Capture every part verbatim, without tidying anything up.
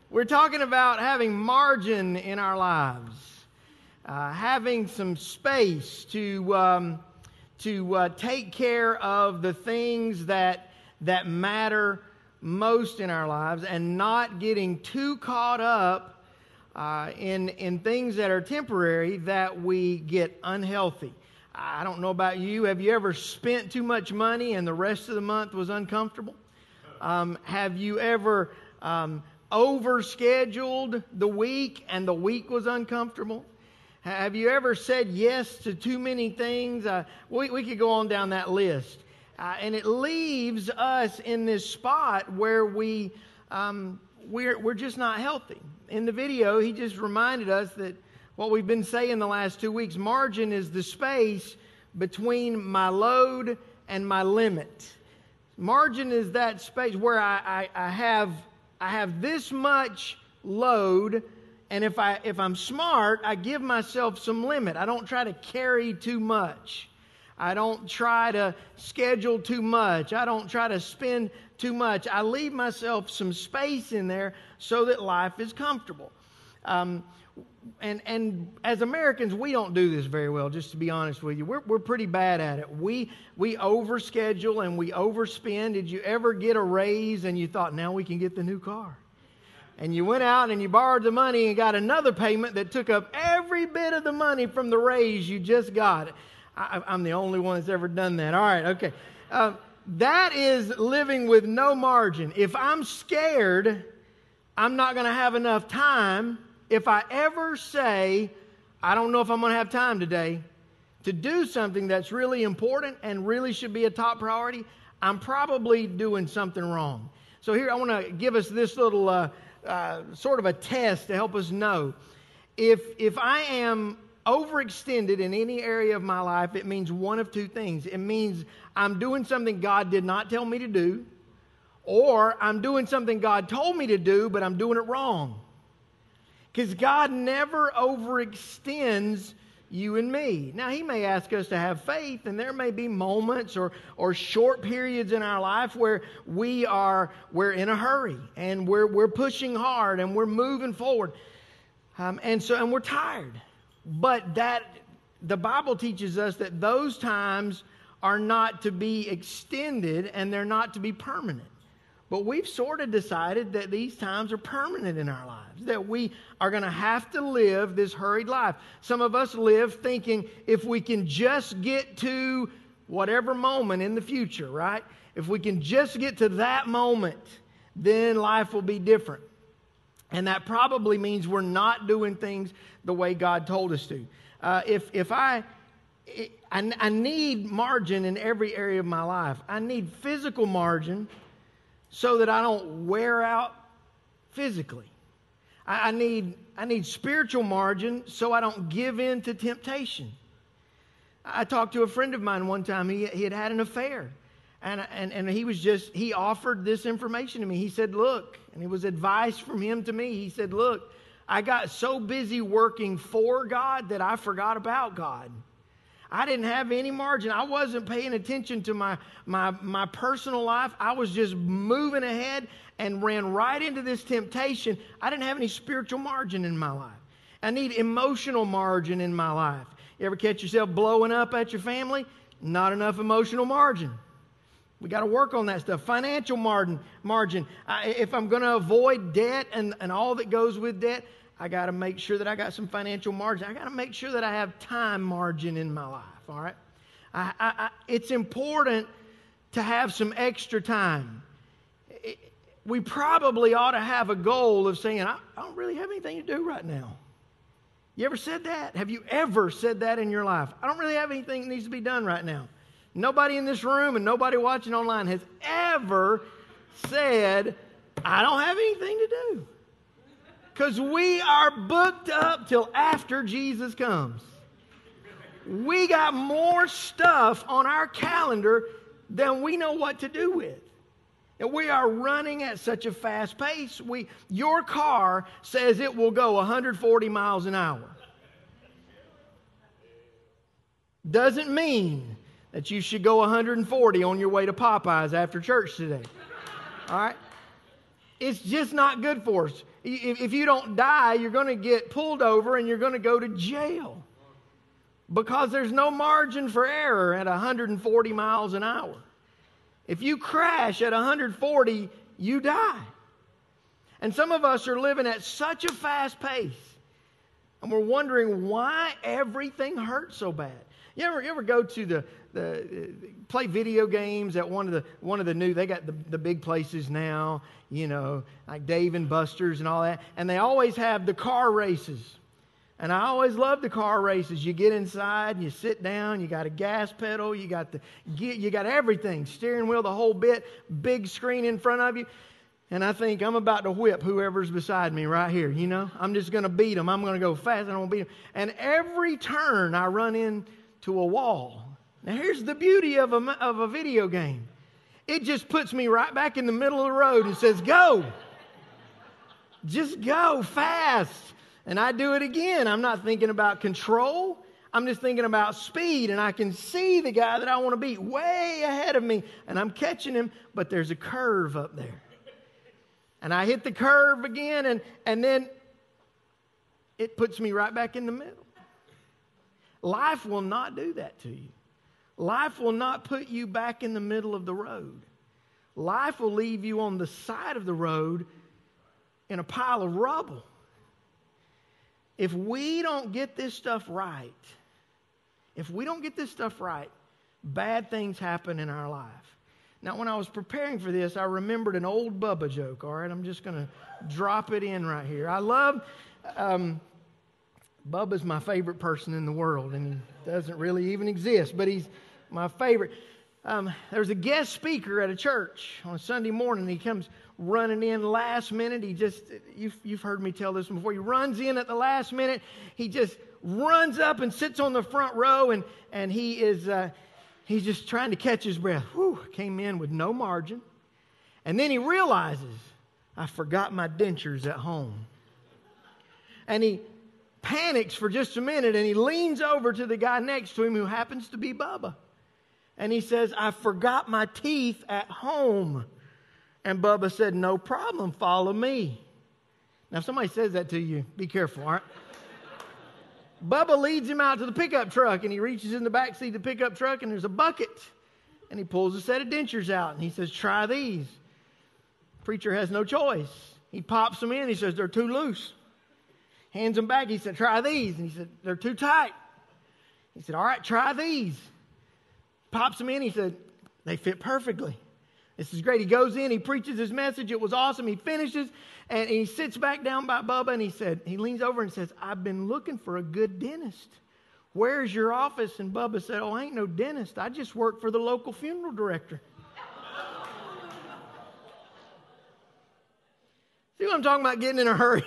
We're talking about having margin in our lives, uh, having some space to um, to uh, take care of the things that that matter most in our lives, and not getting too caught up uh, in in things that are temporary that we get unhealthy. I don't know about you. Have you ever spent too much money and the rest of the month was uncomfortable? Um, have you ever um, overscheduled the week and the week was uncomfortable? Have you ever said yes to too many things? Uh, we, we could go on down that list. Uh, and it leaves us in this spot where we, um, we're, we're just not healthy. In the video, he just reminded us that what we've been saying the last two weeks, margin is the space between my load and my limit. Margin is that space where I, I, I have I have this much load, and if I if I'm smart, I give myself some limit. I don't try to carry too much. I don't try to schedule too much. I don't try to spend too much. I leave myself some space in there so that life is comfortable. Um, And and as Americans, we don't do this very well, just to be honest with you. We're we're pretty bad at it. We we overschedule and we overspend. Did you ever get a raise and you thought, now we can get the new car? And you went out and you borrowed the money and got another payment that took up every bit of the money from the raise you just got. I, I'm the only one that's ever done that. All right, okay. Uh, that is living with no margin. If I'm scared, I'm not going to have enough time. If I ever say, I don't know if I'm going to have time today to do something that's really important and really should be a top priority, I'm probably doing something wrong. So here I want to give us this little uh, uh, sort of a test to help us know. If, if I am overextended in any area of my life, it means one of two things. It means I'm doing something God did not tell me to do, or I'm doing something God told me to do, but I'm doing it wrong. Because God never overextends you and me. Now, He may ask us to have faith, and there may be moments or, or short periods in our life where we are we're in a hurry, and we're we're pushing hard, and we're moving forward, um, and so and we're tired. But that the Bible teaches us that those times are not to be extended, and they're not to be permanent. But we've sort of decided that these times are permanent in our lives, that we are going to have to live this hurried life. Some of us live thinking if we can just get to whatever moment in the future, right? If we can just get to that moment, then life will be different. And that probably means we're not doing things the way God told us to. Uh, if if I, I, I need margin in every area of my life. I need physical margin so that I don't wear out physically. I, I need I need spiritual margin so I don't give in to temptation. I talked to a friend of mine one time. He, he had had an affair. And, and, and he was just, he offered this information to me. He said, look, and it was advice from him to me. He said, look, I got so busy working for God that I forgot about God. I didn't have any margin. I wasn't paying attention to my, my, my personal life. I was just moving ahead and ran right into this temptation. I didn't have any spiritual margin in my life. I need emotional margin in my life. You ever catch yourself blowing up at your family? Not enough emotional margin. We got to work on that stuff. Financial margin. margin. I, if I'm going to avoid debt and, and all that goes with debt, I got to make sure that I got some financial margin. I got to make sure that I have time margin in my life. All right, I, I, I, it's important to have some extra time. It, we probably ought to have a goal of saying, I, I don't really have anything to do right now. You ever said that? Have you ever said that in your life? I don't really have anything that needs to be done right now. Nobody in this room and nobody watching online has ever said, I don't have anything to do. Because we are booked up till after Jesus comes. We got more stuff on our calendar than we know what to do with. And we are running at such a fast pace. We, your car says it will go one hundred forty miles an hour. Doesn't mean that you should go one hundred forty on your way to Popeyes after church today. All right? It's just not good for us. If, if you don't die, you're going to get pulled over and you're going to go to jail. Because there's no margin for error at one hundred forty miles an hour. If you crash at one hundred forty, you die. And some of us are living at such a fast pace. And we're wondering why everything hurts so bad. You ever, you ever go to the, the uh, play video games at one of the one of the new, they got the, the big places now, you know, like Dave and Buster's and all that. And they always have the car races. And I always love the car races. You get inside, and you sit down, you got a gas pedal, you got the you got everything, steering wheel, the whole bit, big screen in front of you. And I think I'm about to whip whoever's beside me right here, you know. I'm just going to beat them. I'm going to go fast. I'm going to beat them. And every turn I run into a wall. Now here's the beauty of a, of a video game. It just puts me right back in the middle of the road and says, go. Just go fast. And I do it again. I'm not thinking about control. I'm just thinking about speed. And I can see the guy that I want to beat way ahead of me. And I'm catching him, but there's a curve up there. And I hit the curve again, and, and then it puts me right back in the middle. Life will not do that to you. Life will not put you back in the middle of the road. Life will leave you on the side of the road in a pile of rubble. If we don't get this stuff right, if we don't get this stuff right, bad things happen in our life. Now, when I was preparing for this, I remembered an old Bubba joke, all right? I'm just going to drop it in right here. I love, um, Bubba's my favorite person in the world, and he doesn't really even exist, but he's my favorite. Um, there's a guest speaker at a church on a Sunday morning. He comes running in last minute. He just, you've, you've heard me tell this before. He runs in at the last minute. He just runs up and sits on the front row, and, and he is... Uh, He's just trying to catch his breath. Whew, came in with no margin. And then he realizes, I forgot my dentures at home. And he panics for just a minute, and he leans over to the guy next to him who happens to be Bubba. And he says, I forgot my teeth at home. And Bubba said, no problem, follow me. Now, if somebody says that to you, be careful, all right? Bubba leads him out to the pickup truck, and he reaches in the back seat of the pickup truck, and there's a bucket. And he pulls a set of dentures out, and he says, try these. Preacher has no choice. He pops them in. He says, they're too loose. Hands them back. He said, try these. And he said, they're too tight. He said, all right, try these. Pops them in. He said, they fit perfectly. This is great. He goes in. He preaches his message. It was awesome. He finishes. And he sits back down by Bubba, and he said, he leans over and says, I've been looking for a good dentist. Where's your office? And Bubba said, oh, I ain't no dentist. I just work for the local funeral director. See what I'm talking about, getting in a hurry?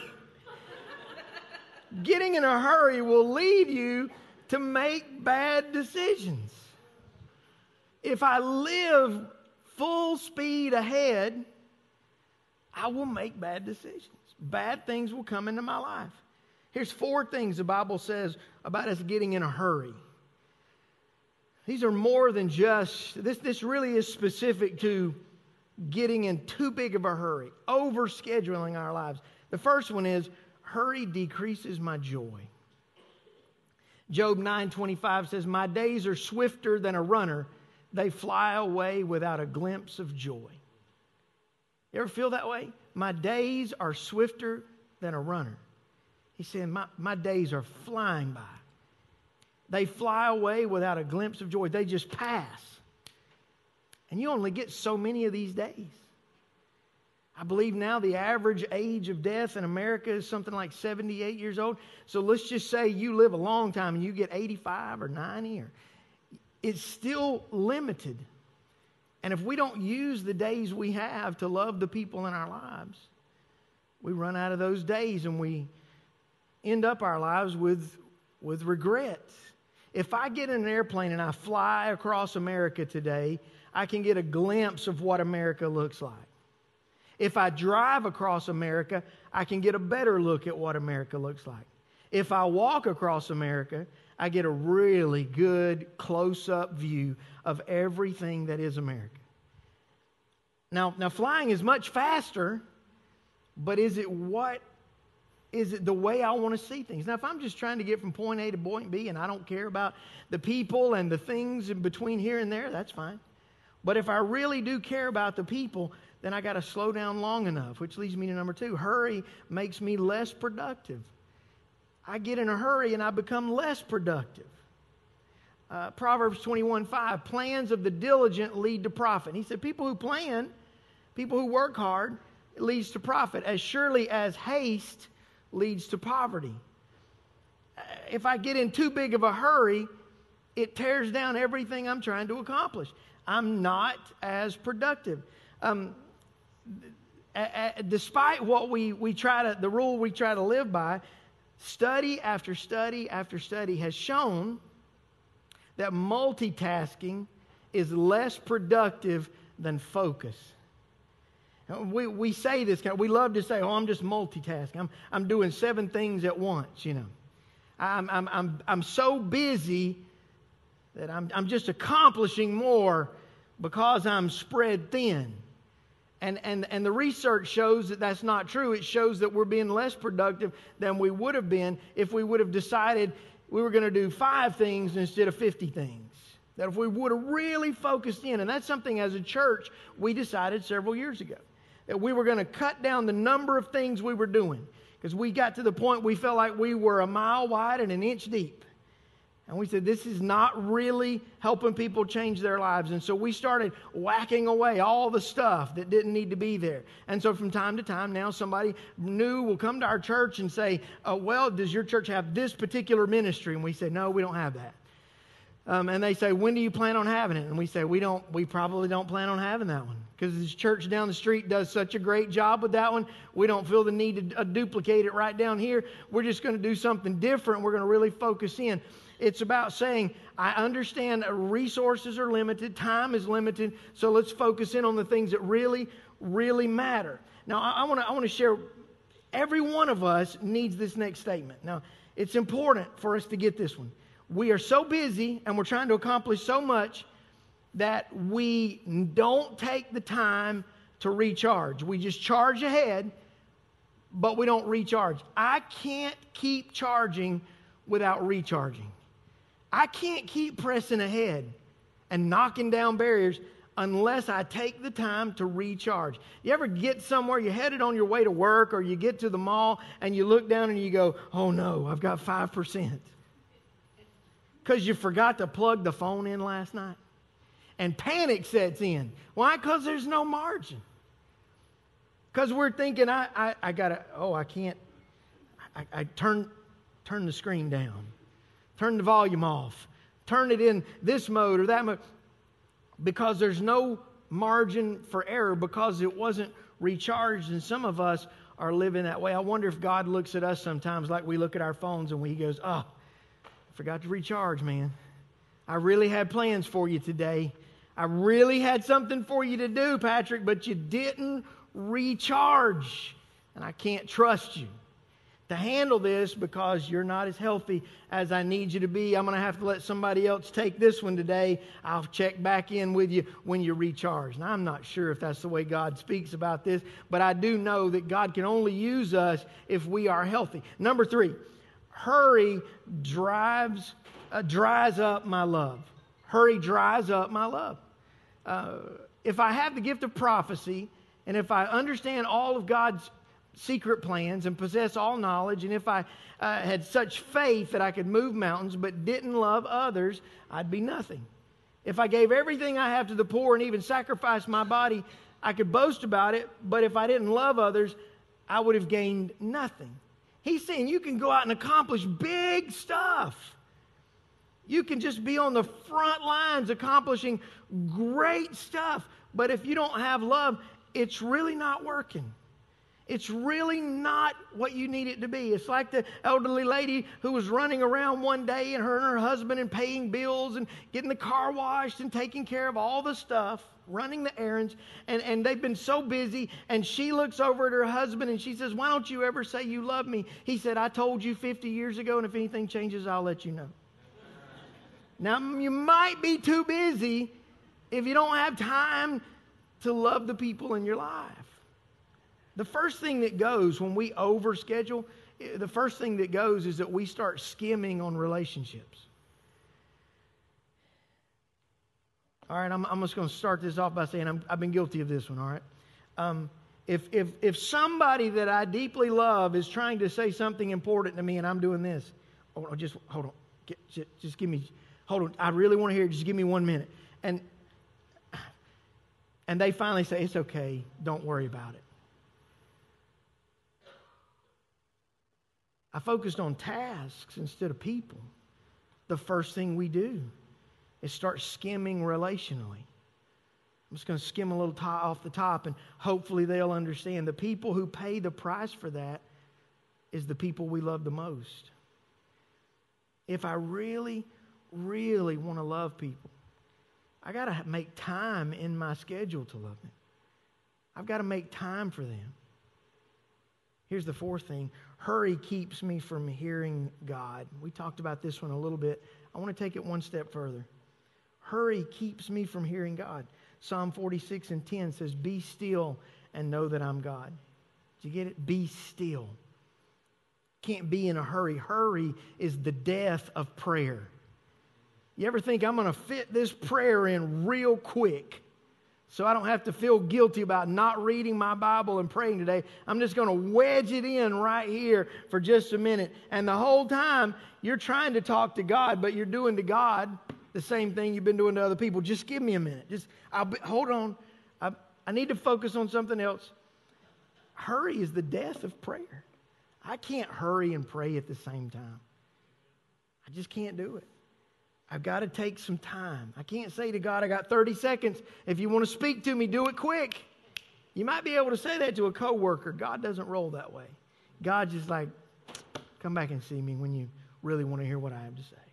Getting in a hurry will lead you to make bad decisions. If I live full speed ahead, I will make bad decisions. Bad things will come into my life. Here's four things the Bible says about us getting in a hurry. These are more than just, this, this really is specific to getting in too big of a hurry, overscheduling our lives. The first one is, hurry decreases my joy. Job nine twenty-five says, my days are swifter than a runner. They fly away without a glimpse of joy. You ever feel that way? My days are swifter than a runner. He said, my, my days are flying by. They fly away without a glimpse of joy. They just pass. And you only get so many of these days. I believe now the average age of death in America is something like seventy-eight years old. So let's just say you live a long time and you get eighty-five or ninety. Or, it's still limited. And if we don't use the days we have to love the people in our lives, we run out of those days and we end up our lives with, with regrets. If I get in an airplane and I fly across America today, I can get a glimpse of what America looks like. If I drive across America, I can get a better look at what America looks like. If I walk across America, I get a really good close-up view of everything that is America. Now, now flying is much faster but is it what, is it the way I want to see things? Now, if I'm just trying to get from point A to point B and I don't care about the people and the things in between here and there, that's fine. But if I really do care about the people, then I got to slow down long enough, which leads me to number two. Hurry makes me less productive. I get in a hurry and I become less productive. Uh, Proverbs twenty-one five, plans of the diligent lead to profit. He said people who plan, people who work hard, it leads to profit, as surely as haste leads to poverty. If I get in too big of a hurry, it tears down everything I'm trying to accomplish. I'm not as productive. Um, a, a, despite what we, we try to, the rule we try to live by, study after study after study has shown that multitasking is less productive than focus. We, we say this, we love to say, oh, I'm just multitasking. I'm, I'm doing seven things at once, you know. I'm, I'm, I'm, I'm so busy that I'm, I'm just accomplishing more because I'm spread thin. And, and, and the research shows that that's not true. It shows that we're being less productive than we would have been if we would have decided we were going to do five things instead of fifty things. That if we would have really focused in, and that's something as a church we decided several years ago, that we were going to cut down the number of things we were doing. Because we got to the point we felt like we were a mile wide and an inch deep. And we said, this is not really helping people change their lives. And so we started whacking away all the stuff that didn't need to be there. And so from time to time now somebody new will come to our church and say, uh, well, does your church have this particular ministry? And we say, no, we don't have that. Um, and they say, when do you plan on having it? And we say, we don't. We probably don't plan on having that one. Because this church down the street does such a great job with that one. We don't feel the need to uh, duplicate it right down here. We're just going to do something different. We're going to really focus in. It's about saying, I understand resources are limited, time is limited, so let's focus in on the things that really, really matter. Now, I, I want to I want to share, every one of us needs this next statement. Now, it's important for us to get this one. We are so busy and we're trying to accomplish so much that we don't take the time to recharge. We just charge ahead, but we don't recharge. I can't keep charging without recharging. I can't keep pressing ahead and knocking down barriers unless I take the time to recharge. You ever get somewhere, you're headed on your way to work, or you get to the mall and you look down and you go, oh no, I've got five percent. Because you forgot to plug the phone in last night. And panic sets in. Why? Because there's no margin. Because we're thinking, I, I, I got to, oh, I can't, I, I turn, turn the screen down. Turn the volume off. Turn it in this mode or that mode. Because there's no margin for error because it wasn't recharged. And some of us are living that way. I wonder if God looks at us sometimes like we look at our phones and He goes, oh, I forgot to recharge, man. I really had plans for you today. I really had something for you to do, Patrick, but you didn't recharge. And I can't trust you to handle this because you're not as healthy as I need you to be. I'm going to have to let somebody else take this one today. I'll check back in with you when you recharge. Now, I'm not sure if that's the way God speaks about this, but I do know that God can only use us if we are healthy. Number three, hurry drives, uh, dries up my love. Hurry dries up my love. Uh, if I have the gift of prophecy, and if I understand all of God's secret plans and possess all knowledge, and if I uh, had such faith that I could move mountains but didn't love others, I'd be nothing. If I gave everything I have to the poor and even sacrificed my body, I could boast about it, but if I didn't love others, I would have gained nothing. He's saying you can go out and accomplish big stuff. You can just be on the front lines accomplishing great stuff, but if you don't have love, it's really not working. It's really not what you need it to be. It's like the elderly lady who was running around one day and her and her husband and paying bills and getting the car washed and taking care of all the stuff, running the errands, and, and they've been so busy, and she looks over at her husband and she says, why don't you ever say you love me? He said, I told you fifty years ago, and if anything changes, I'll let you know. Now, you might be too busy if you don't have time to love the people in your life. The first thing that goes when we overschedule, the first thing that goes is that we start skimming on relationships. All right, I'm, I'm just going to start this off by saying I'm, I've been guilty of this one, all right? Um, if, if, if somebody that I deeply love is trying to say something important to me and I'm doing this, hold on, just hold on. Get, just, just give me, hold on. I really want to hear it. Just give me one minute. And, and they finally say, it's okay. Don't worry about it. I focused on tasks instead of people. The first thing we do is start skimming relationally. I'm just going to skim a little to- off the top, and hopefully they'll understand. The people who pay the price for that is the people we love the most. If I really, really want to love people, I got to make time in my schedule to love them. I've got to make time for them. Here's the fourth thing. Hurry keeps me from hearing God. We talked about this one a little bit. I want to take it one step further. Hurry keeps me from hearing God. Psalm forty-six and ten says, be still and know that I'm God. Did you get it? Be still. Can't be in a hurry. Hurry is the death of prayer. You ever think I'm going to fit this prayer in real quick so I don't have to feel guilty about not reading my Bible and praying today? I'm just going to wedge it in right here for just a minute. And the whole time you're trying to talk to God, but you're doing to God the same thing you've been doing to other people. Just give me a minute. Just I'll be, hold on. I, I need to focus on something else. Hurry is the death of prayer. I can't hurry and pray at the same time. I just can't do it. I've got to take some time. I can't say to God, I got thirty seconds. If you want to speak to me, do it quick. You might be able to say that to a coworker. God doesn't roll that way. God's just like, come back and see me when you really want to hear what I have to say.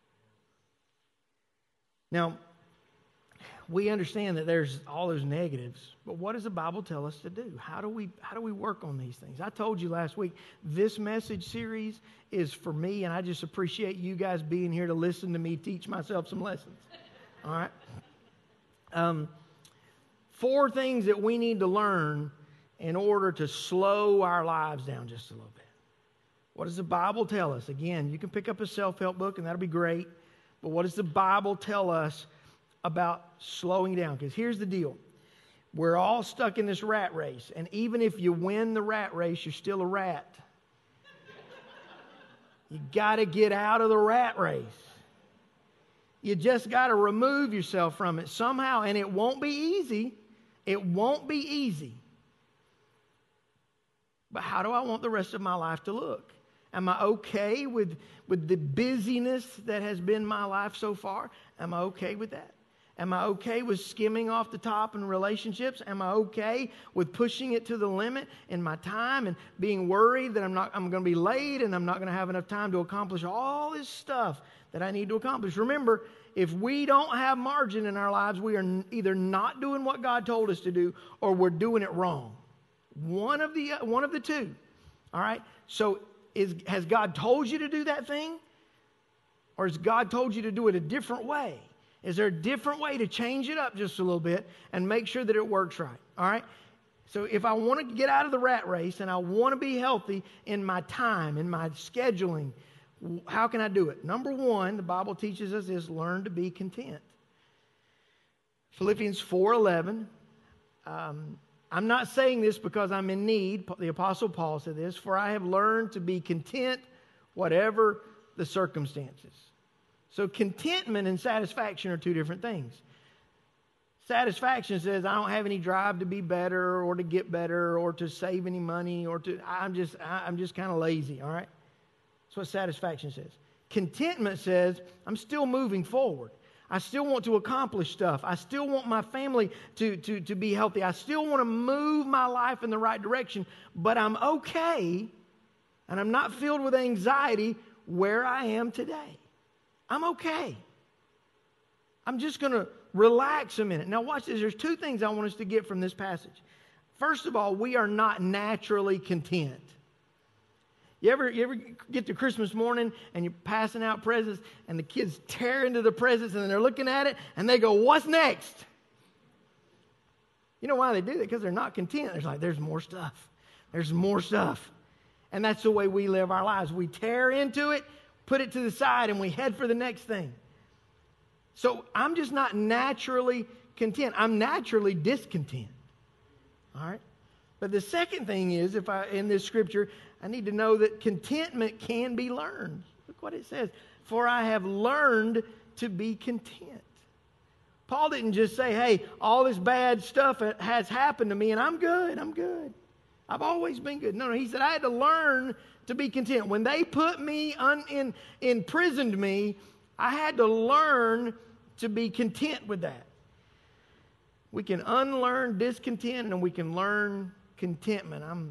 Now, we understand that there's all those negatives, but what does the Bible tell us to do? How do we how do we work on these things? I told you last week, this message series is for me, and I just appreciate you guys being here to listen to me teach myself some lessons. All right? Um, four things that we need to learn in order to slow our lives down just a little bit. What does the Bible tell us? Again, you can pick up a self-help book, and that'll be great. But what does the Bible tell us about slowing down? Because here's the deal. We're all stuck in this rat race. And even if you win the rat race, you're still a rat. You got to get out of the rat race. You just got to remove yourself from it somehow. And it won't be easy. It won't be easy. But how do I want the rest of my life to look? Am I okay with, with the busyness that has been my life so far? Am I okay with that? Am I okay with skimming off the top in relationships? Am I okay with pushing it to the limit in my time and being worried that I'm not I'm going to be late and I'm not going to have enough time to accomplish all this stuff that I need to accomplish? Remember, if we don't have margin in our lives, we are either not doing what God told us to do or we're doing it wrong. One of the one of the two. All right? So Is, has God told you to do that thing? Or has God told you to do it a different way? Is there a different way to change it up just a little bit and make sure that it works right? All right? So if I want to get out of the rat race and I want to be healthy in my time, in my scheduling, how can I do it? Number one, the Bible teaches us is learn to be content. Philippians four eleven. Um, I'm not saying this because I'm in need. The Apostle Paul said this, for I have learned to be content whatever the circumstances. So contentment and satisfaction are two different things. Satisfaction says I don't have any drive to be better or to get better or to save any money or to, I'm just, I'm just kind of lazy, all right? That's what satisfaction says. Contentment says I'm still moving forward. I still want to accomplish stuff. I still want my family to, to, to be healthy. I still want to move my life in the right direction, but I'm okay and I'm not filled with anxiety where I am today. I'm okay. I'm just going to relax a minute. Now watch this. There's two things I want us to get from this passage. First of all, we are not naturally content. You ever, you ever get to Christmas morning and you're passing out presents and the kids tear into the presents and then they're looking at it and they go, what's next? You know why they do that? Because they're not content. They're like, there's more stuff. There's more stuff. And that's the way we live our lives. We tear into it, put it to the side, and we head for the next thing. So I'm just not naturally content. I'm naturally discontent. All right? But the second thing is, if I in this scripture, I need to know that contentment can be learned. Look what it says. For I have learned to be content. Paul didn't just say, hey, all this bad stuff has happened to me and I'm good, I'm good. I've always been good. No, no, he said I had to learn to be content. When they put me, un, in, imprisoned me, I had to learn to be content with that. We can unlearn discontent and we can learn contentment. I'm,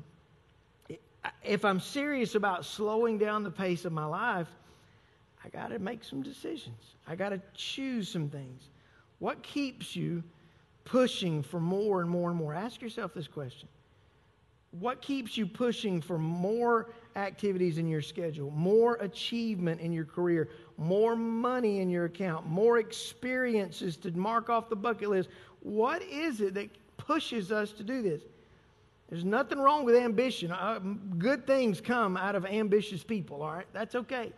if I'm serious about slowing down the pace of my life, I got to make some decisions. I got to choose some things. What keeps you pushing for more and more and more? Ask yourself this question. What keeps you pushing for more activities in your schedule, more achievement in your career, more money in your account, more experiences to mark off the bucket list? What is it that pushes us to do this? There's nothing wrong with ambition. Uh, good things come out of ambitious people, all right? That's okay.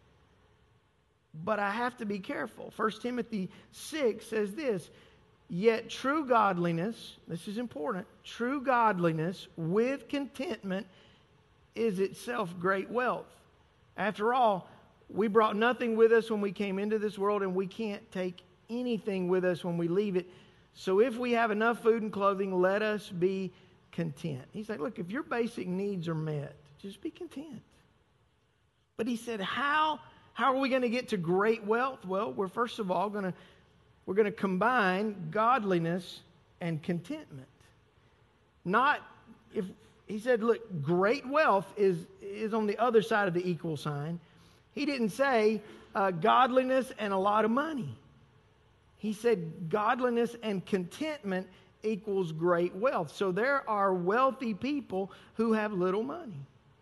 But I have to be careful. First Timothy six says this, yet true godliness, this is important, true godliness with contentment is itself great wealth. After all, we brought nothing with us when we came into this world, and we can't take anything with us when we leave it. So if we have enough food and clothing, let us be content. He's like, look, if your basic needs are met, just be content. But he said, how, how are we going to get to great wealth? Well, we're first of all going to we're going to combine godliness and contentment. Not if he said, look, great wealth is is on the other side of the equal sign. He didn't say uh, godliness and a lot of money. He said godliness and contentment equals great wealth. So there are wealthy people who have little money.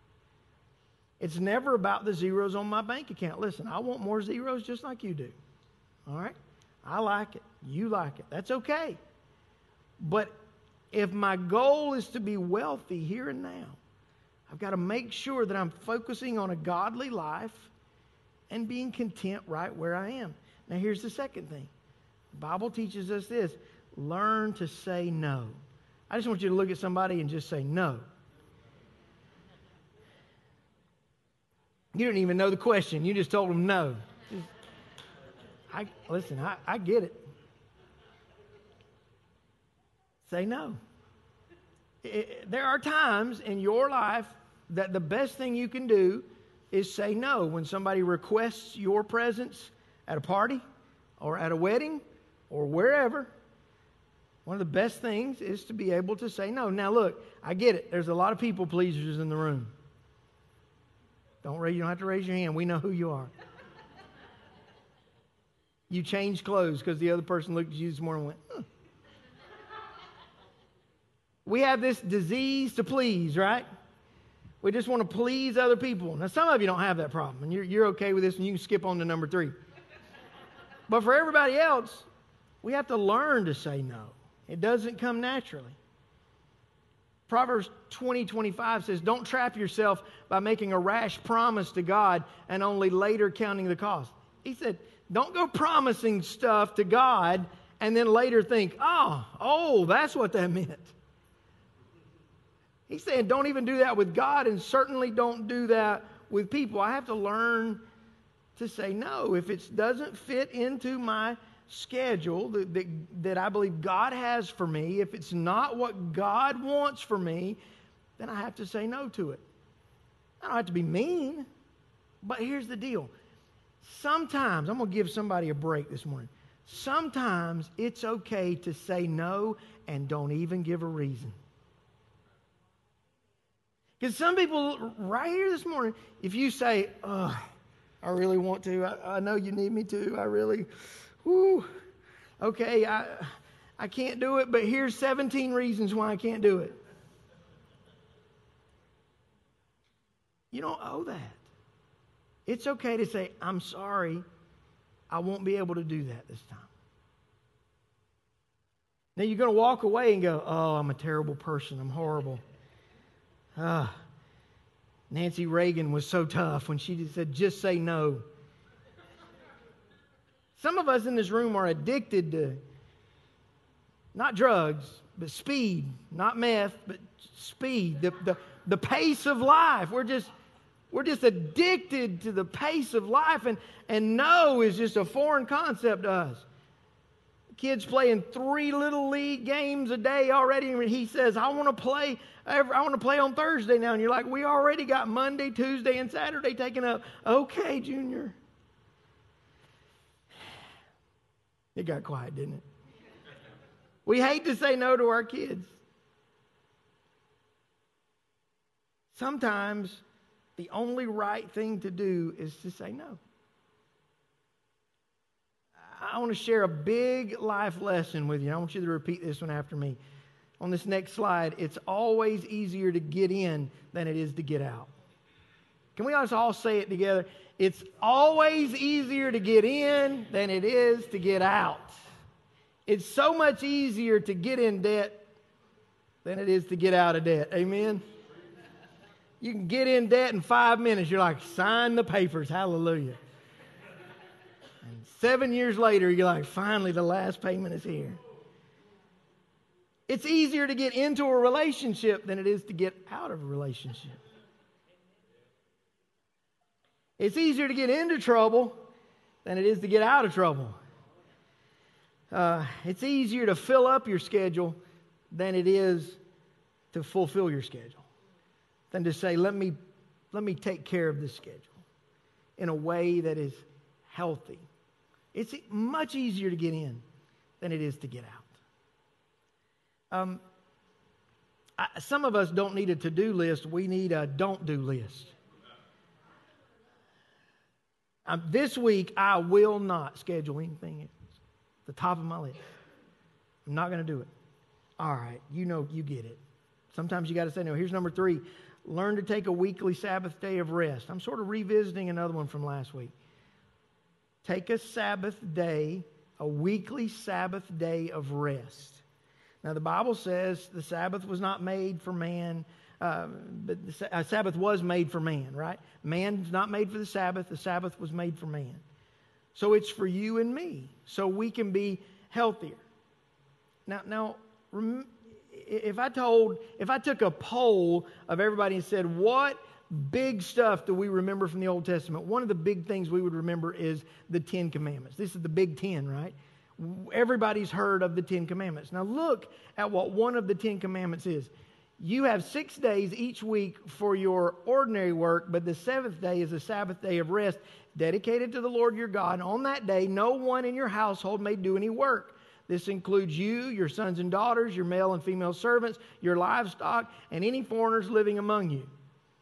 It's never about the zeros on my bank account. Listen, I want more zeros just like you do. All right? I like it. You like it. That's okay. But if my goal is to be wealthy here and now, I've got to make sure that I'm focusing on a godly life and being content right where I am. Now here's the second thing. The Bible teaches us this. Learn to say no. I just want you to look at somebody and just say no. You don't even know the question. You just told them no. Just, I, listen, I, I get it. Say no. It, it, there are times in your life that the best thing you can do is say no. When somebody requests your presence at a party or at a wedding or wherever, one of the best things is to be able to say no. Now look, I get it. There's a lot of people pleasers in the room. Don't raise, you don't have to raise your hand. We know who you are. You changed clothes because the other person looked at you this morning and went, huh. We have this disease to please, right? We just want to please other people. Now, some of you don't have that problem, and you're, you're okay with this, and you can skip on to number three. But for everybody else, we have to learn to say no. It doesn't come naturally. Proverbs twenty twenty-five says, don't trap yourself by making a rash promise to God and only later counting the cost. He said, don't go promising stuff to God and then later think, oh, oh, that's what that meant. He's saying don't even do that with God, and certainly don't do that with people. I have to learn to say no. If it doesn't fit into my schedule that, that, that I believe God has for me, if it's not what God wants for me, then I have to say no to it. I don't have to be mean, but here's the deal. Sometimes, I'm going to give somebody a break this morning. Sometimes it's okay to say no and don't even give a reason. Because some people, right here this morning, if you say, oh, I really want to, I, I know you need me to, I really, whoo, okay, I, I can't do it, but here's seventeen reasons why I can't do it. You don't owe that. It's okay to say, I'm sorry, I won't be able to do that this time. Now you're going to walk away and go, oh, I'm a terrible person, I'm horrible. Ah, Nancy Reagan was so tough when she said, just say no. Some of us in this room are addicted to not drugs, but speed. Not meth, but speed. The, the, the pace of life. We're just, we're just addicted to the pace of life. And, and no is just a foreign concept to us. Kids playing three little league games a day already. And he says, I want to play I want to play on Thursday now. And you're like, we already got Monday, Tuesday, and Saturday taken up. Okay, Junior. It got quiet, didn't it? We hate to say no to our kids. Sometimes the only right thing to do is to say no. I want to share a big life lesson with you. I want you to repeat this one after me. On this next slide, it's always easier to get in than it is to get out. Can we all say it together? It's always easier to get in than it is to get out. It's so much easier to get in debt than it is to get out of debt. Amen? You can get in debt in five minutes. You're like, sign the papers. Hallelujah. And seven years later, you're like, finally, the last payment is here. It's easier to get into a relationship than it is to get out of a relationship. It's easier to get into trouble than it is to get out of trouble. Uh, it's easier to fill up your schedule than it is to fulfill your schedule. Than to say, let me, let me take care of this schedule in a way that is healthy. It's much easier to get in than it is to get out. Um, I, some of us don't need a to-do list. We need a don't-do list. Um, this week, I will not schedule anything else. The top of my list. I'm not going to do it. All right, you know, you get it. Sometimes you got to say no. Here's number three. Learn to take a weekly Sabbath day of rest. I'm sort of revisiting another one from last week. Take a Sabbath day, a weekly Sabbath day of rest. Now, the Bible says the Sabbath was not made for man, uh, but the uh, Sabbath was made for man, right? Man's not made for the Sabbath. The Sabbath was made for man. So it's for you and me, so we can be healthier. Now, now, rem- if I told, if I took a poll of everybody and said, what big stuff do we remember from the Old Testament? One of the big things we would remember is the Ten Commandments. This is the big ten, right? Everybody's heard of the Ten Commandments. Now look at what one of the Ten Commandments is. You have six days each week for your ordinary work, but the seventh day is a Sabbath day of rest dedicated to the Lord your God. And on that day, no one in your household may do any work. This includes you, your sons and daughters, your male and female servants, your livestock, and any foreigners living among you.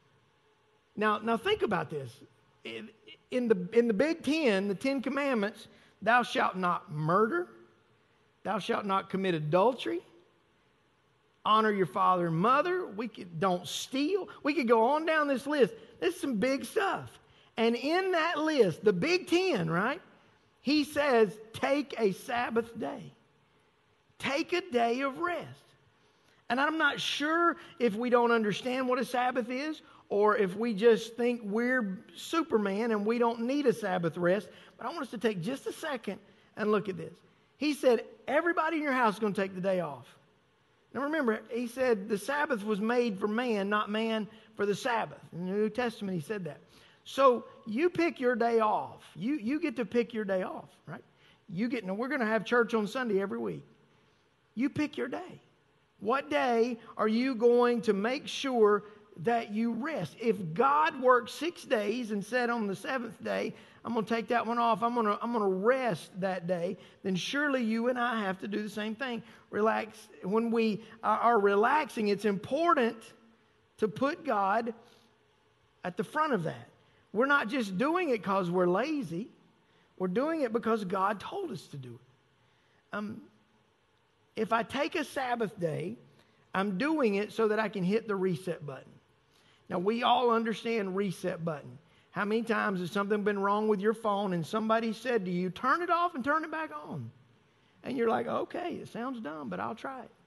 Now, now think about this. In the, in the Big Ten, the Ten Commandments, thou shalt not murder, thou shalt not commit adultery, honor your father and mother, we could, don't steal. We could go on down this list. This is some big stuff. And in that list, the Big Ten, right, he says, take a Sabbath day. Take a day of rest. And I'm not sure if we don't understand what a Sabbath is, or if we just think we're Superman and we don't need a Sabbath rest. But I want us to take just a second and look at this. He said, everybody in your house is going to take the day off. Now remember, he said the Sabbath was made for man, not man for the Sabbath. In the New Testament, he said that. So you pick your day off. You, you get to pick your day off, right? You get, now we're going to have church on Sunday every week. You pick your day. What day are you going to make sure that you rest? If God worked six days and said on the seventh day, I'm going to take that one off, I'm going to, I'm going to rest that day, then surely you and I have to do the same thing. Relax. When we are relaxing, it's important to put God at the front of that. We're not just doing it because we're lazy. We're doing it because God told us to do it. Um, if I take a Sabbath day, I'm doing it so that I can hit the reset button. Now, we all understand reset button. How many times has something been wrong with your phone and somebody said to you, turn it off and turn it back on? And you're like, okay, it sounds dumb, but I'll try it.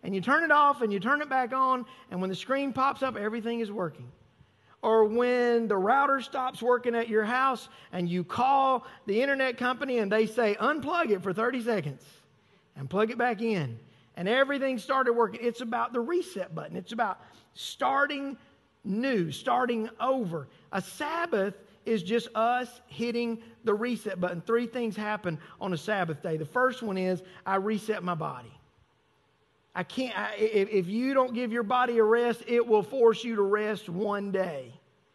and you turn it off and you turn it back on, and when the screen pops up, everything is working. Or when the router stops working at your house and you call the internet company and they say, unplug it for thirty seconds and plug it back in. And everything started working. It's about the reset button. It's about starting new, starting over. A Sabbath is just us hitting the reset button. Three things happen on a Sabbath day. The first one is I reset my body. I can't, I, if, if you don't give your body a rest, it will force you to rest one day.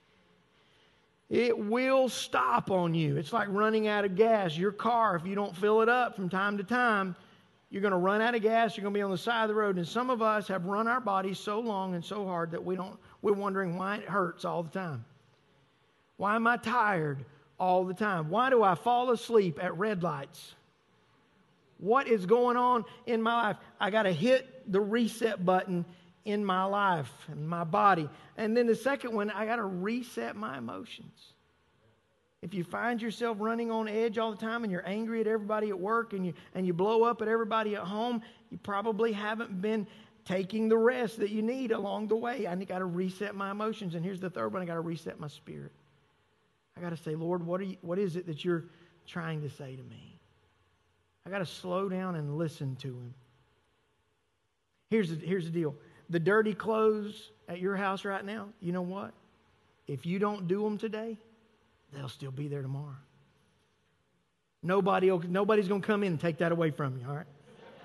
It will stop on you. It's like running out of gas. Your car, if you don't fill it up from time to time, you're going to run out of gas. You're going to be on the side of the road. And some of us have run our bodies so long and so hard that we don't, we're wondering why it hurts all the time. Why am I tired all the time? Why do I fall asleep at red lights? What is going on in my life? I got to hit the reset button in my life and my body. And then the second one, I got to reset my emotions. If you find yourself running on edge all the time and you're angry at everybody at work and you and you blow up at everybody at home, you probably haven't been taking the rest that you need along the way. I got to reset my emotions. And here's the third one, I got to reset my spirit. I got to say, Lord, what are you, what is it that you're trying to say to me? I got to slow down and listen to Him. Here's the, here's the deal. The dirty clothes at your house right now, you know what? If you don't do them today, they'll still be there tomorrow. Nobody, nobody's going to come in and take that away from you, all right?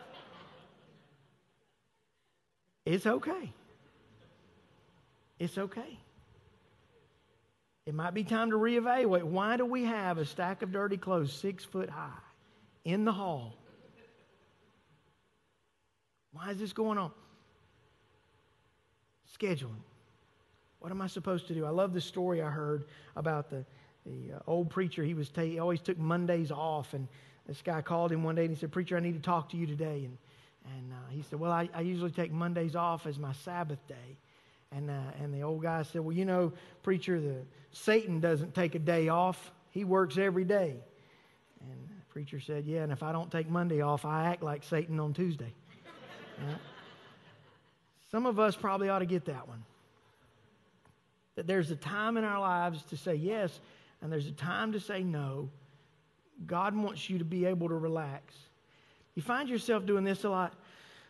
It's okay. It's okay. It might be time to reevaluate. Why do we have a stack of dirty clothes six foot high in the hall? Why is this going on? Scheduling. What am I supposed to do? I love the story I heard about the, the uh, old preacher. He was ta- he always took Mondays off, and this guy called him one day and he said, "Preacher, I need to talk to you today." And and uh, he said, "Well, I, I usually take Mondays off as my Sabbath day." And uh, and the old guy said, "Well, you know, preacher, the Satan doesn't take a day off. He works every day." And the preacher said, "Yeah, and if I don't take Monday off, I act like Satan on Tuesday." Right? Some of us probably ought to get that one. That there's a time in our lives to say yes, and there's a time to say no. God wants you to be able to relax. You find yourself doing this a lot.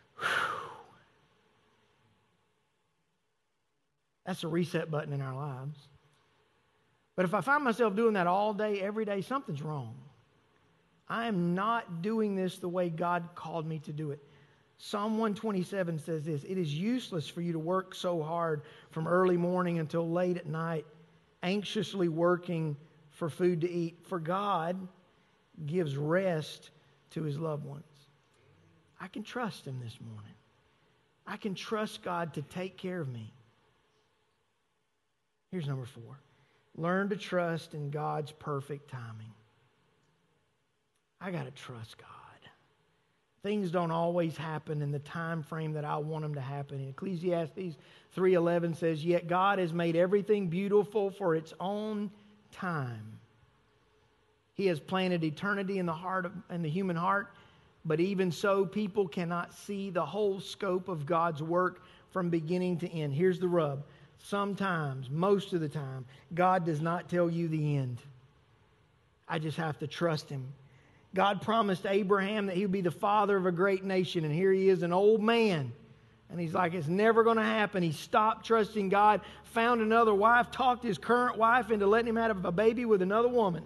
That's a reset button in our lives. But if I find myself doing that all day, every day, something's wrong. I am not doing this the way God called me to do it. Psalm one twenty-seven says this: "It is useless for you to work so hard from early morning until late at night, anxiously working for food to eat. For God gives rest to His loved ones." I can trust Him this morning. I can trust God to take care of me. Here's number four. Learn to trust in God's perfect timing. I got to trust God. Things don't always happen in the time frame that I want them to happen. In Ecclesiastes three eleven says, "Yet God has made everything beautiful for its own time. He has planted eternity in the heart of, in the human heart, but even so, people cannot see the whole scope of God's work from beginning to end." Here's the rub. Sometimes, most of the time, God does not tell you the end. I just have to trust Him. God promised Abraham that he would be the father of a great nation, and here he is, an old man. And he's like, it's never going to happen. He stopped trusting God, found another wife, talked his current wife into letting him have a baby with another woman.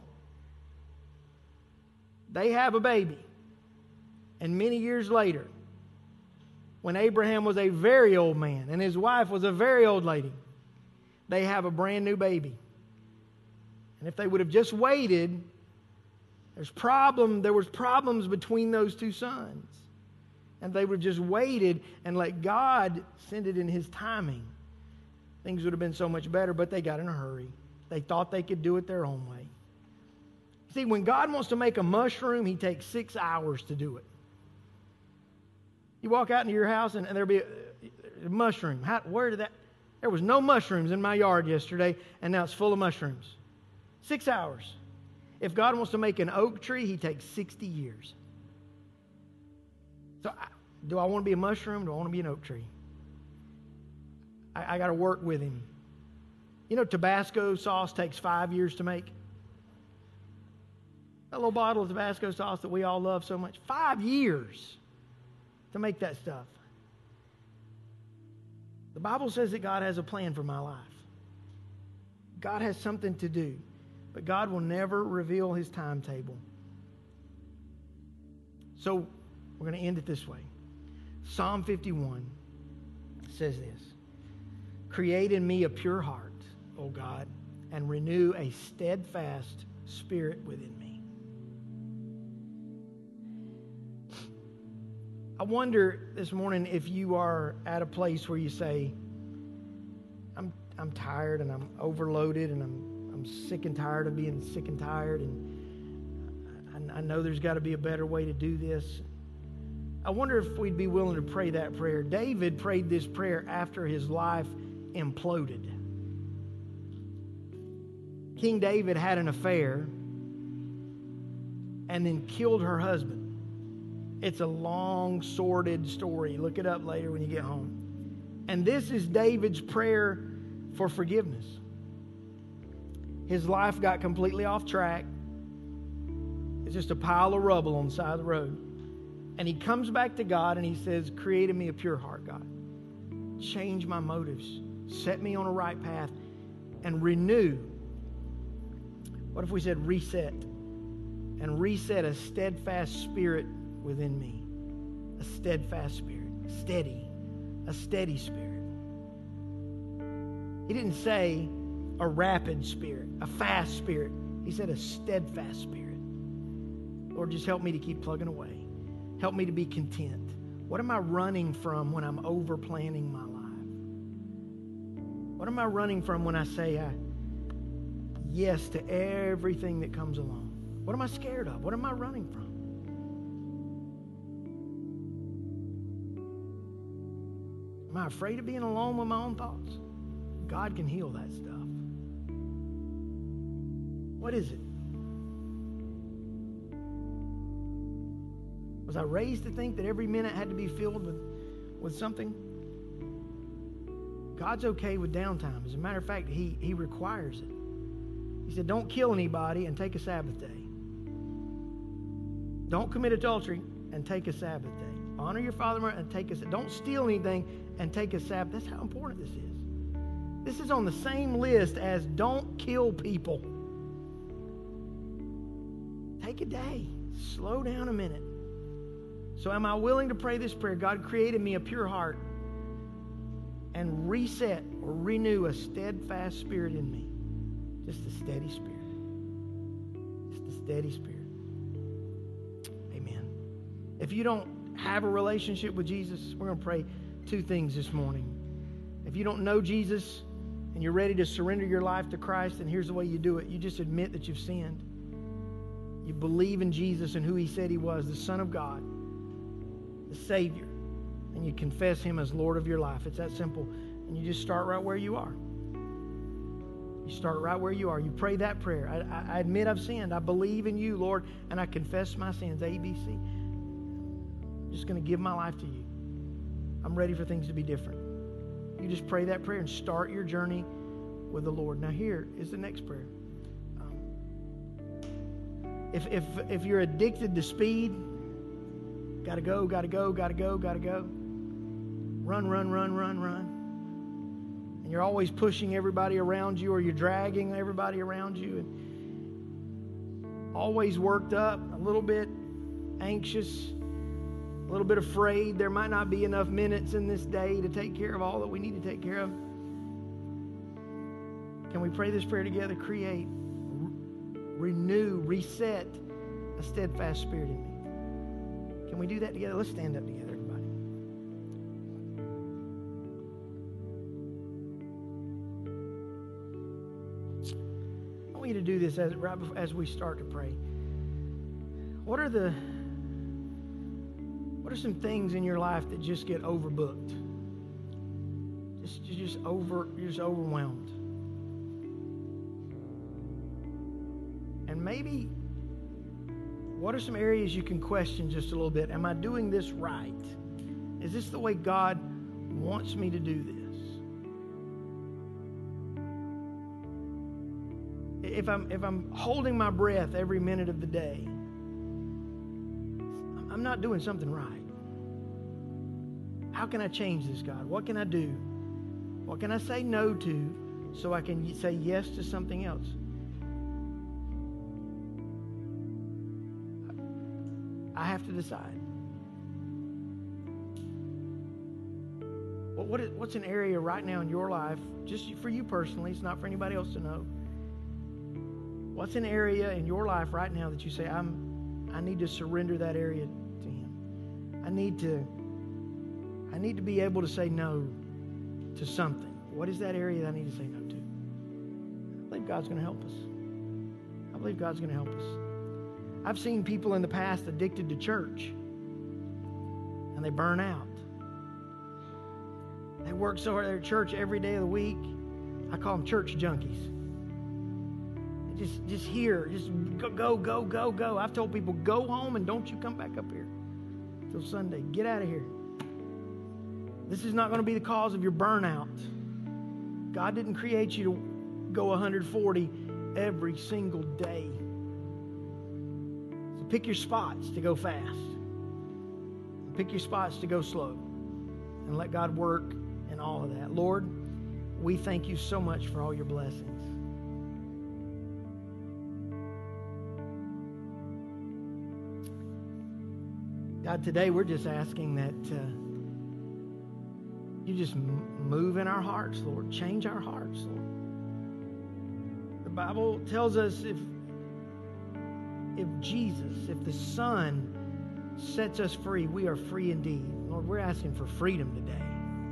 They have a baby. And many years later, when Abraham was a very old man and his wife was a very old lady, they have a brand new baby. And if they would have just waited, there's problem, there was problems between those two sons. And they would have just waited and let God send it in His timing, things would have been so much better, but they got in a hurry. They thought they could do it their own way. See, when God wants to make a mushroom, He takes six hours to do it. You walk out into your house and, and there'll be a, a mushroom. How, where did that? There was no mushrooms in my yard yesterday, and now it's full of mushrooms. Six hours. If God wants to make an oak tree, He takes sixty years. So I, Do I want to be a mushroom? Do I want to be an oak tree? I, I got to work with him. You know, Tabasco sauce takes five years to make. That little bottle of Tabasco sauce that we all love so much. Five years to make that stuff. The Bible says that God has a plan for my life. God has something to do. But God will never reveal His timetable. So we're going to end it this way. Psalm fifty-one says this. Create in me a pure heart, O God, and renew a steadfast spirit within me. I wonder this morning if you are at a place where you say, I'm I'm tired and I'm overloaded and I'm I'm sick and tired of being sick and tired, and I, I know there's got to be a better way to do this. I wonder if we'd be willing to pray that prayer. David prayed this prayer after his life imploded. King David had an affair and then killed her husband. It's a long, sordid story. Look it up later when you get home. And this is David's prayer for forgiveness. His life got completely off track. It's just a pile of rubble on the side of the road. And he comes back to God and he says, create in me a pure heart, God. Change my motives. Set me on a right path. And renew. What if we said reset? And reset a steadfast spirit within me. A steadfast spirit. Steady. A steady spirit. He didn't say a rapid spirit, a fast spirit. He said a steadfast spirit. Lord, just help me to keep plugging away. Help me to be content. What am I running from when I'm over planning my life? What am I running from when I say I yes to everything that comes along? What am I scared of? What am I running from? Am I afraid of being alone with my own thoughts? God can heal that stuff. What is it? Was I raised to think that every minute had to be filled with, with something? God's okay with downtime. As a matter of fact, he, he requires it. He said, don't kill anybody and take a Sabbath day. Don't commit adultery and take a Sabbath day. Honor your father and mother and take a Sabbath. Don't steal anything and take a Sabbath. That's how important this is. This is on the same list as don't kill people. Take a day. Slow down a minute. So am I willing to pray this prayer? God, create in me a pure heart and reset or renew a steadfast spirit in me. Just a steady spirit. Just a steady spirit. Amen. If you don't have a relationship with Jesus, we're going to pray two things this morning. If you don't know Jesus and you're ready to surrender your life to Christ, then here's the way you do it. You just admit that you've sinned. You believe in Jesus and who He said He was, the Son of God, the Savior, and you confess Him as Lord of your life. It's that simple. And you just start right where you are. You start right where you are. You pray that prayer. I, I, I admit I've sinned. I believe in You, Lord, and I confess my sins. A, B, C. I'm just going to give my life to You. I'm ready for things to be different. You just pray that prayer and start your journey with the Lord. Now here is the next prayer. Um, if, if, if you're addicted to speed, gotta go, gotta go, gotta go, gotta go. Run, run, run, run, run. And you're always pushing everybody around you, or you're dragging everybody around you, and always worked up, a little bit anxious, a little bit afraid. There might not be enough minutes in this day to take care of all that we need to take care of. Can we pray this prayer together? Create, renew, reset a steadfast spirit in me. Can we do that together? Let's stand up together, everybody. I want you to do this as, right before, as we start to pray. What are the what are some things in your life that just get overbooked? Just, you're just over, you're just overwhelmed. And maybe, what are some areas you can question just a little bit? Am I doing this right? Is this the way God wants me to do this? If I'm, if I'm holding my breath every minute of the day, I'm not doing something right. How can I change this, God? What can I do? What can I say no to so I can say yes to something else? I have to decide. What, what is, what's an area right now in your life, just for you personally, it's not for anybody else to know. What's an area in your life right now that you say, I'm, I need to surrender that area to Him. I need to, I need to be able to say no to something. What is that area that I need to say no to? I believe God's going to help us. I believe God's going to help us. I've seen people in the past addicted to church, and they burn out. They work so hard at church every day of the week. I call them church junkies. They just, just here, just go, go, go, go, go. I've told people, go home and don't you come back up here till Sunday. Get out of here. This is not going to be the cause of your burnout. God didn't create you to go one hundred forty every single day. So pick your spots to go fast. Pick your spots to go slow. And let God work in all of that. Lord, we thank you so much for all your blessings. God, today we're just asking that uh, you just move in our hearts, Lord. Change our hearts, Lord. The Bible tells us if, if Jesus, if the Son sets us free, we are free indeed. Lord, we're asking for freedom today.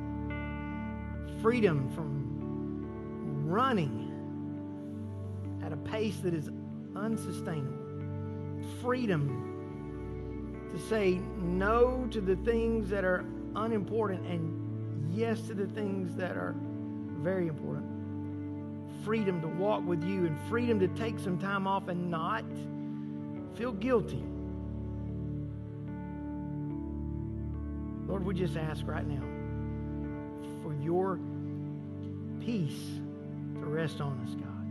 Freedom from running at a pace that is unsustainable. Freedom to say no to the things that are unimportant and yes to the things that are very important. Freedom to walk with you and freedom to take some time off and not feel guilty. Lord, we just ask right now for your peace to rest on us, God.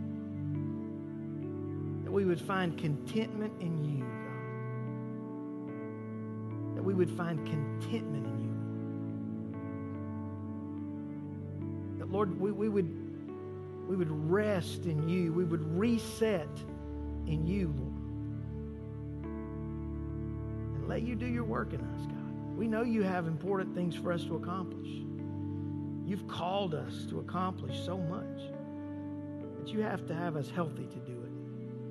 That we would find contentment in you, God. That we would find contentment in you. That, Lord, we, we would we would rest in you. We would reset in you, Lord. And let you do your work in us, God. We know you have important things for us to accomplish. You've called us to accomplish so much that you have to have us healthy to do it.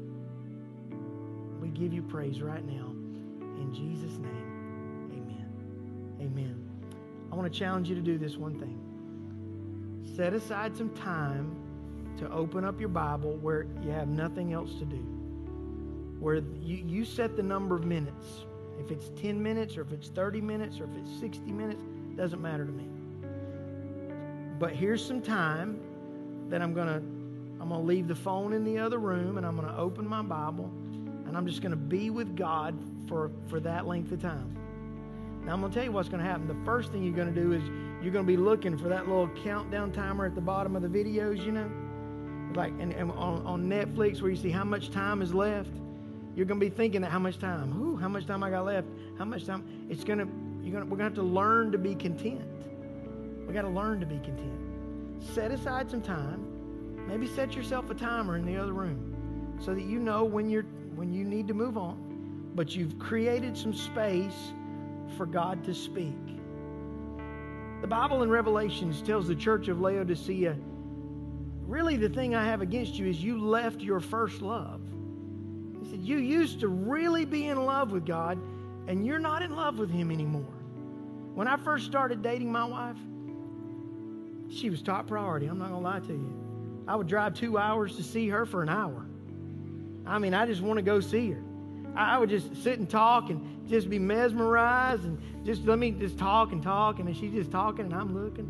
We give you praise right now. In Jesus' name, amen. Amen. I want to challenge you to do this one thing. Set aside some time to open up your Bible where you have nothing else to do. Where you, you set the number of minutes. If it's ten minutes or if it's thirty minutes or if it's sixty minutes, doesn't matter to me. But here's some time that I'm going to I'm going to leave the phone in the other room and I'm going to open my Bible and I'm just going to be with God for, for that length of time. Now I'm going to tell you what's going to happen. The first thing you're going to do is you're going to be looking for that little countdown timer at the bottom of the videos, you know? Like and, and on, on Netflix where you see how much time is left. You're going to be thinking that how much time? Ooh, how much time I got left? How much time? It's going to, you're going to, we're going to have to learn to be content. We got to learn to be content. Set aside some time. Maybe set yourself a timer in the other room so that you know when you're, when you need to move on. But you've created some space for God to speak. The Bible in Revelations tells the church of Laodicea, really the thing I have against you is you left your first love. He said, you used to really be in love with God, and you're not in love with Him anymore. When I first started dating my wife, she was top priority. I'm not going to lie to you. I would drive two hours to see her for an hour. I mean, I just want to go see her. I would just sit and talk and just be mesmerized and just let me just talk and talk, and then she's just talking and I'm looking.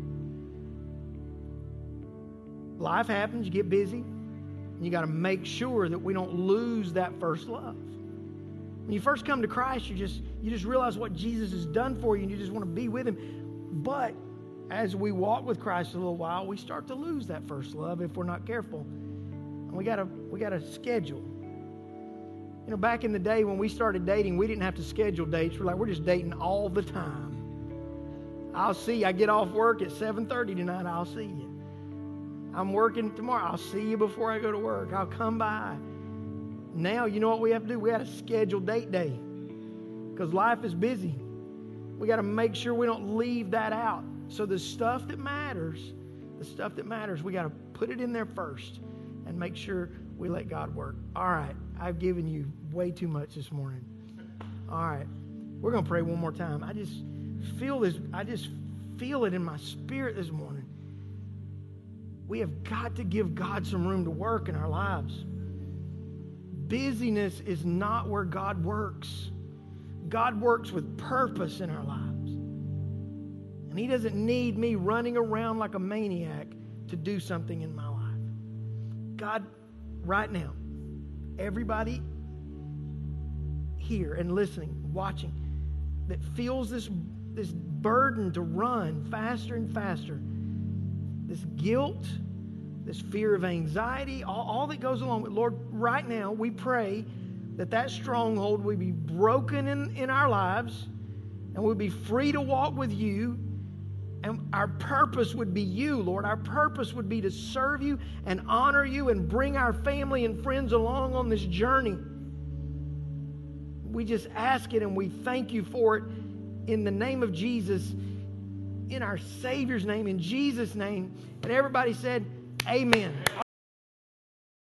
Life happens. You get busy. You got to make sure that we don't lose that first love. When you first come to Christ, you just you just realize what Jesus has done for you, and you just want to be with Him. But as we walk with Christ a little while, we start to lose that first love if we're not careful. And we gotta we gotta schedule. You know, back in the day when we started dating, we didn't have to schedule dates. We're like, we're just dating all the time. I'll see you. I get off work at seven thirty tonight. I'll see you. I'm working tomorrow. I'll see you before I go to work. I'll come by. Now, you know what we have to do? We got to schedule date day because life is busy. We got to make sure we don't leave that out. So the stuff that matters, the stuff that matters, we got to put it in there first and make sure we let God work. All right. I've given you way too much this morning. All right. We're going to pray one more time. I just feel this. I just feel it in my spirit this morning. We have got to give God some room to work in our lives. Busyness is not where God works. God works with purpose in our lives. And He doesn't need me running around like a maniac to do something in my life. God, right now, everybody here and listening, watching, that feels this, this burden to run faster and faster, this guilt, this fear of anxiety, all, all that goes along with it. Lord, right now we pray that that stronghold will be broken in, in our lives and we'll be free to walk with You. And our purpose would be You, Lord. Our purpose would be to serve You and honor You and bring our family and friends along on this journey. We just ask it and we thank You for it in the name of Jesus, in our Savior's name, in Jesus' name. And everybody said, amen.